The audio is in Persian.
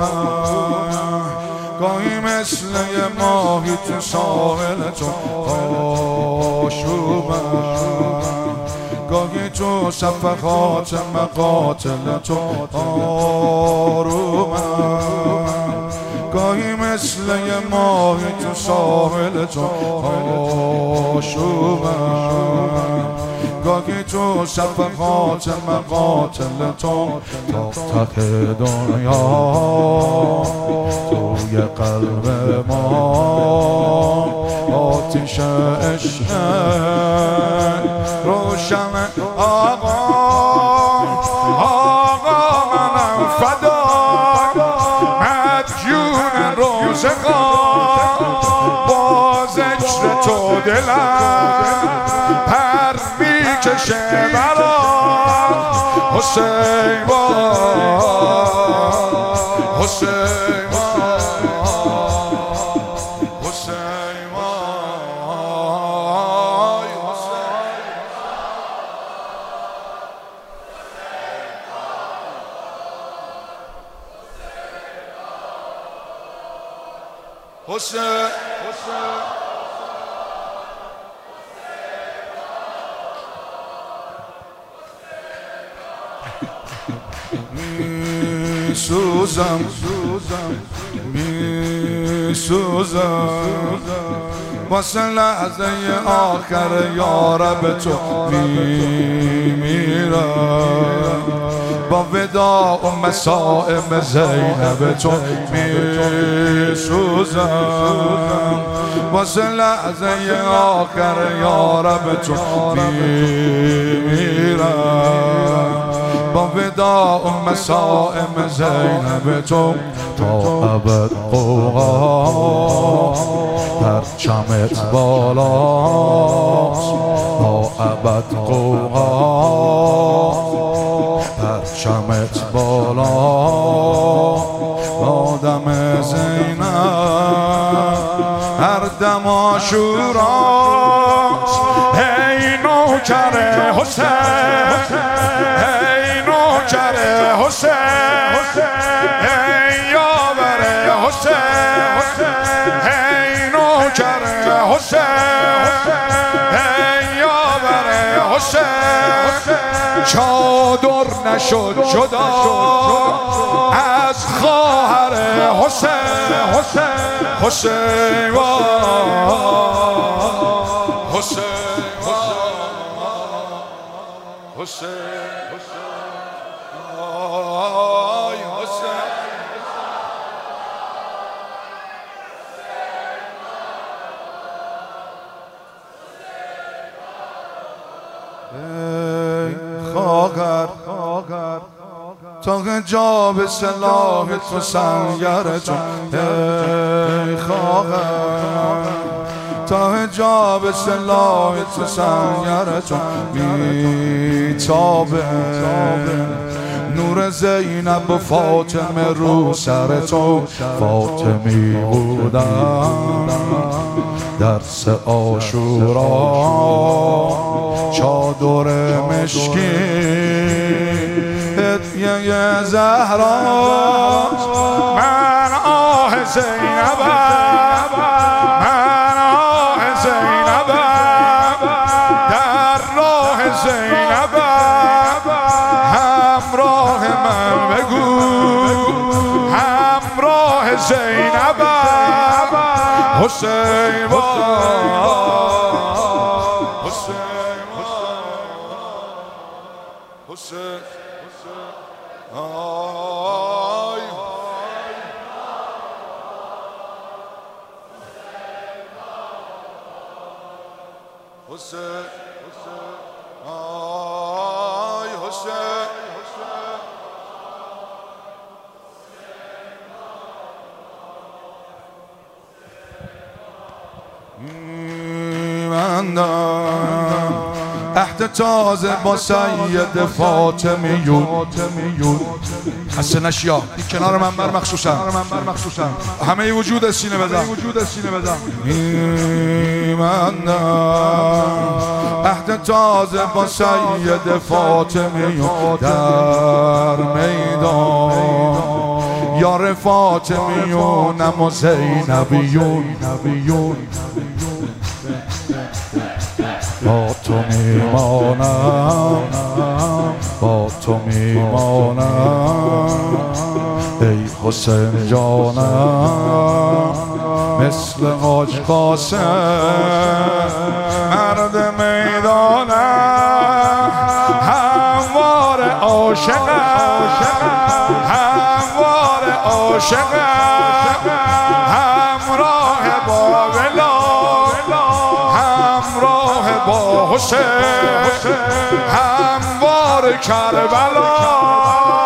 گاهی مثل یه ماهی تو ساحل چون آشوبم، گاهی تو صفحات مقاتل تو آرومم، گاهی مثل یه ماهی تو ساحل چون آشوبم، گاهی تو صفحات مقاتل تو تا ته دنیا توی قلب ما آتش عشق روشن. آقا منم فدا مدیون روزگار، با ذکر تو دلم پر میکشه برا حسین حسین حسین میسوزم واسه لحظه آخر یارب تو میمیرم، با وداع و مسائم زینب تو میسوزم، واسه لحظه آخر یارب تو میمیرم، با وداع و مسائم زینب تو تا ابد قوقا پرچمت بالاست، تا ابد قوقا پرچمت بالا، آدم زینب هر دم عاشوراست، ای نوکر حسین ای نوکر حسین ای یاور حسین ای نوکر حسین ای یاور حسین، چادر نشد جدا از خواهر حسین حسین خواهر تا حجاب سلاح تو سنگر جان، ای خواهر تا حجاب سلاح تو سنگر جان میتابه، نور زینب و فاطمه رو سر تو فاطمی بودم، درس عاشورا چادر مشکی هدیه زهراست، من آه زینبم من آه زینبم، در راه زینبم همراه من بگو، همراه زینبم حسین عهد تازه با سید فاطمیون، حسن اشیا کنار منبر مخصوصا همه وجود سینه بزن، عهد تازه با سید فاطمیون در میدان، یار فاطمیونم و زینبیون با تو میمانم با تو میمانم ای حسین جانم مثل حاج قاسم مرد میدانم هموار عاشقم هموار عاشقم همراه با ولا همراه با حسین هموار کربلا